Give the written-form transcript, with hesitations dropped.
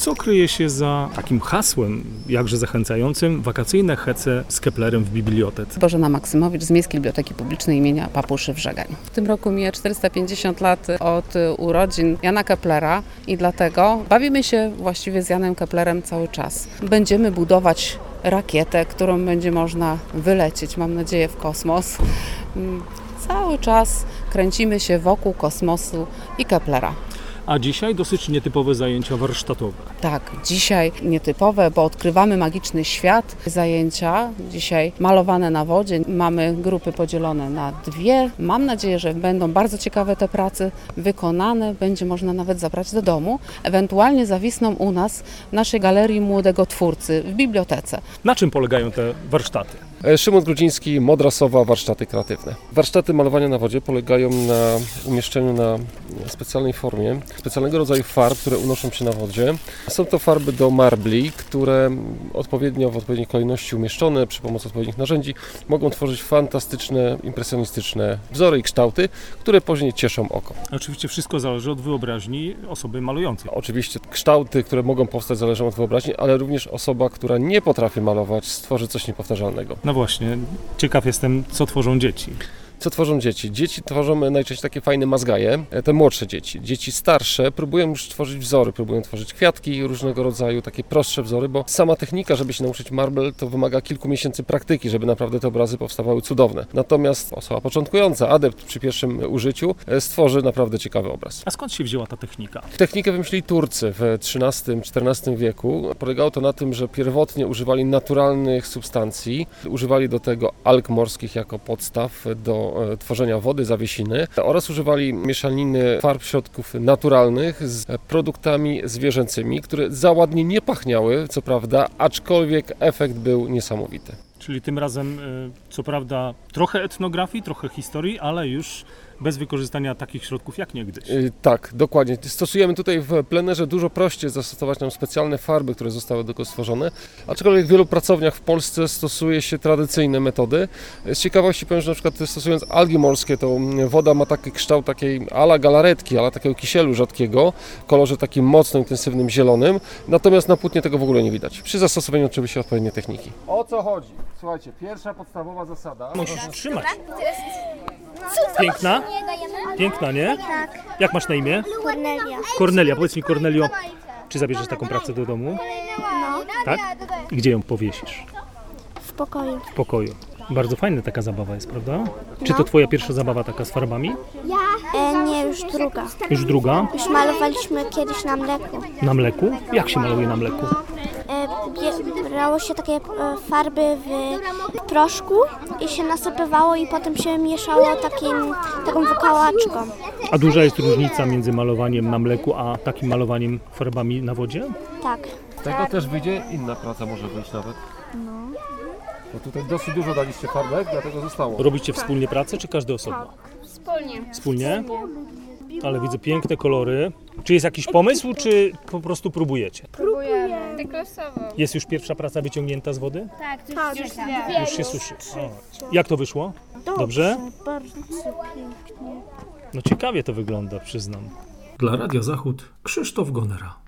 Co kryje się za takim hasłem, jakże zachęcającym, wakacyjne hece z Keplerem w bibliotece? Bożena Maksymowicz z Miejskiej Biblioteki Publicznej imienia Papuszy w Żegań. W tym roku mija 450 lat od urodzin Jana Keplera i dlatego bawimy się właściwie z Janem Keplerem cały czas. Będziemy budować rakietę, którą będzie można wylecieć, mam nadzieję, w kosmos. Cały czas kręcimy się wokół kosmosu i Keplera. A dzisiaj dosyć nietypowe zajęcia warsztatowe. Tak, dzisiaj nietypowe, bo odkrywamy magiczny świat. Zajęcia dzisiaj malowane na wodzie. Mamy grupy podzielone na dwie. Mam nadzieję, że będą bardzo ciekawe te prace wykonane. Będzie można nawet zabrać do domu. Ewentualnie zawisną u nas w naszej Galerii Młodego Twórcy w bibliotece. Na czym polegają te warsztaty? Szymon Grudziński, Modrasowa, warsztaty kreatywne. Warsztaty malowania na wodzie polegają na umieszczeniu na specjalnej formie specjalnego rodzaju farb, które unoszą się na wodzie. Są to farby do marbli, które odpowiednio w odpowiedniej kolejności umieszczone przy pomocy odpowiednich narzędzi mogą tworzyć fantastyczne, impresjonistyczne wzory i kształty, które później cieszą oko. Oczywiście wszystko zależy od wyobraźni osoby malującej. Oczywiście kształty, które mogą powstać, zależą od wyobraźni, ale również osoba, która nie potrafi malować, stworzy coś niepowtarzalnego. No właśnie, ciekaw jestem, co tworzą dzieci. Co tworzą dzieci? Dzieci tworzą najczęściej takie fajne mazgaje, te młodsze dzieci. Dzieci starsze próbują już tworzyć wzory, próbują tworzyć kwiatki różnego rodzaju, takie prostsze wzory, bo sama technika, żeby się nauczyć marble, to wymaga kilku miesięcy praktyki, żeby naprawdę te obrazy powstawały cudowne. Natomiast osoba początkująca, adept przy pierwszym użyciu, stworzy naprawdę ciekawy obraz. A skąd się wzięła ta technika? Technikę wymyślili Turcy w XIII-XIV wieku. Polegało to na tym, że pierwotnie używali naturalnych substancji, używali do tego alg morskich jako podstaw do tworzenia wody, zawiesiny oraz używali mieszaniny farb środków naturalnych z produktami zwierzęcymi, które za ładnie nie pachniały, co prawda, aczkolwiek efekt był niesamowity. Czyli tym razem, co prawda, trochę etnografii, trochę historii, ale już bez wykorzystania takich środków jak niegdyś. Tak, dokładnie. Stosujemy tutaj w plenerze dużo prościej zastosować nam specjalne farby, które zostały do tego stworzone, aczkolwiek w wielu pracowniach w Polsce stosuje się tradycyjne metody. Z ciekawości powiem, że na przykład stosując algi morskie, to woda ma taki kształt takiej ala galaretki, ala takiego kisielu rzadkiego, w kolorze takim mocno intensywnym zielonym, natomiast na płótnie tego w ogóle nie widać. Przy zastosowaniu oczywiście odpowiedniej techniki. O co chodzi? Słuchajcie, pierwsza podstawowa zasada. Musisz trzymać. Piękna? Piękna, nie? Tak. Jak masz na imię? Kornelia. Kornelia. Powiedz mi, Kornelio, czy zabierzesz taką pracę do domu? No. Tak? I gdzie ją powiesisz? W pokoju. W pokoju. Bardzo fajna taka zabawa jest, prawda? Czy to twoja pierwsza zabawa taka z farbami? Nie, już druga. Już druga? Już malowaliśmy kiedyś na mleku. Na mleku? Jak się maluje na mleku? Brało się takie farby w proszku i się nasypywało i potem się mieszało taką wykałaczką. A duża jest różnica między malowaniem na mleku, a takim malowaniem farbami na wodzie? Tak. Z tego też wyjdzie inna praca, może wyjść nawet. Bo tutaj dosyć dużo daliście farbek, dlatego zostało. Robicie wspólnie pracę, czy każdy osobno? Wspólnie? Ale widzę piękne kolory. Czy jest jakiś pomysł, czy po prostu próbujecie? Próbujemy. Tak losowo. Jest już pierwsza praca wyciągnięta z wody? Tak, już dwie. Już się suszy. O. Jak to wyszło? Dobrze? Bardzo pięknie. No ciekawie to wygląda, przyznam. Dla Radia Zachód Krzysztof Gonera.